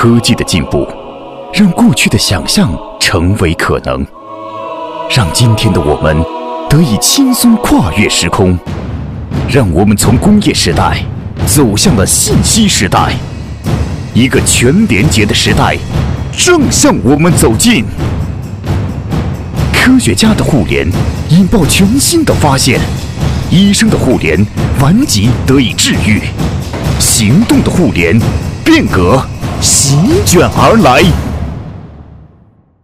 科技的进步，让过去的想象成为可能，让今天的我们得以轻松跨越时空，让我们从工业时代走向了信息时代，一个全连结的时代正向我们走近。科学家的互联引爆全新的发现，医生的互联顽疾得以治愈，行动的互联变革席卷而来。